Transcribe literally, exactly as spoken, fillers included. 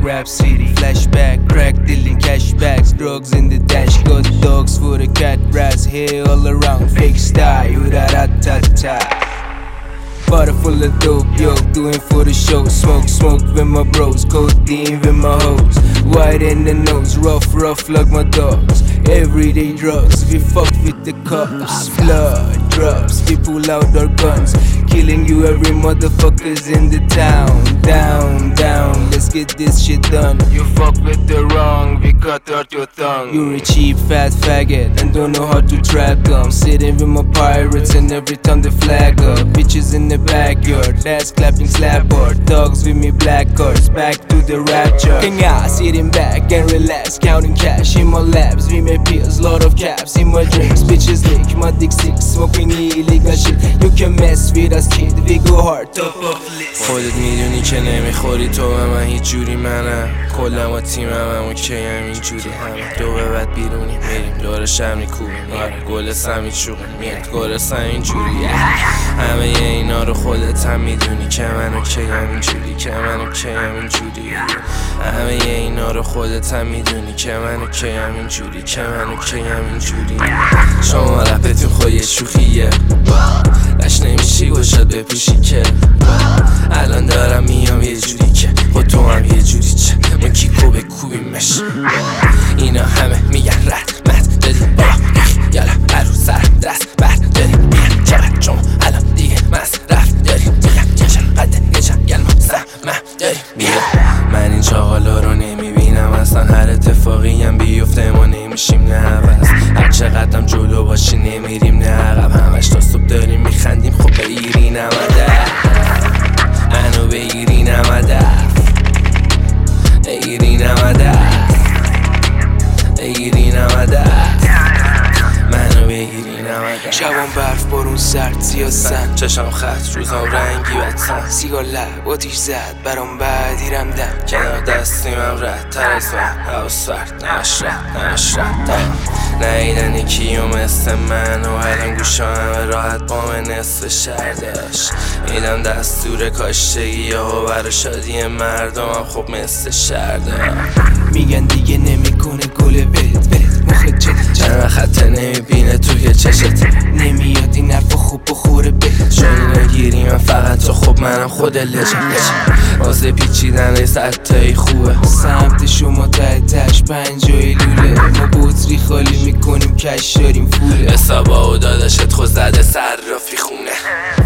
Rap City, flashback, crack dealing cashbacks, drugs in the dash, got dogs for the cat, rats here all around, fake style, you da da ta ta. Bottle full of dope, yo, doing for the show. Smoke, smoke with my bros, codeine with my hoes. White in the nose, rough, rough like my dogs. Everyday drugs, we fuck with the cops. Blood drops, we pull out our guns, killing you every motherfuckers in the town. Down, down, let's get this shit done. You fuck with the wrong, we cut out your tongue. You're a cheap fat faggot and don't know how to trap them. Sitting with my pirates and every time they flag up. Bitches in the backyard, that's clapping slap hard. Dogs with me black cars, back to the rapture. Hang out, sitting back and relax, counting cash in my laps. We make pills, lot of caps in my drinks. Bitches lick my dick sick, smoking illegal shit. You can mess with us kid, we go hard, top of list. خودت میدونی که نمیخوری تو به من هیچ جوری منم کلم و تیمم هم اوکی هم اینجوری همه دو به بعد بیرونی میریم دور شم میکوبیم آره گل سمی چوقیم میاد گل سم اینجوری همه اینا رو خودت هم میدونی که من اوکی هم اینجوری که من اوکی هم اینجوری همه اینا رو خودت هم میدونی که من اوکی هم اینجوری که من اوکی هم اینجوری شما رپتون خود یه شوخیه لش نمیشی گوشت بپوشی که الان دارم میام یه جوری که با تو هم یه جوری چه ما کیکو بکوبیمش اینا همه میگن رحمت دادیم با یالا هرو سر دست برد داریم میگن چقدر شما الان دیگه مصرف داریم میگن یشن قده یشن گلما سهمه داریم میگن من این چاقالا رو نمیبینم اصلا هر اتفاقی هم بیفته ما نمیشیم نه عوض هر چقدرم جلو باشی نمیریم نه عقب همش تا صبح داریم میخندیم خب بگیری نمده منو بگیری نمده بگیری نمده بگیری نمده منو بگیری نمده شبان برف بارون سرد سیاسن چشم خط روزم رنگی بدسن سیگار لب آتیش زد برام بعدیرم دم کنار دستیم هم رد تر از من حواس فرد نمش رد نمش رد نیدن یکی و مثل من و الان گوشا همه راحت با من نصف شهر داشت میدم دستور کاشتگی ها و برا شادی مردم هم خب مثل شهر داشت میگن دیگه نمیکنه گل ولت ولت مخت چت چند خطه نمیبینه توی چشت نمیاد این حرفا خوب بخوره بهت شونی نگیری من فقط تو خب منم خود لجن لجن واسه پیچیدن ای ستایی خوبه سمت شما ته تش پنجای لوله ما بطری خالی میکنیم کش داریم فوله حسابا و داداشت خود زده صرافی خونه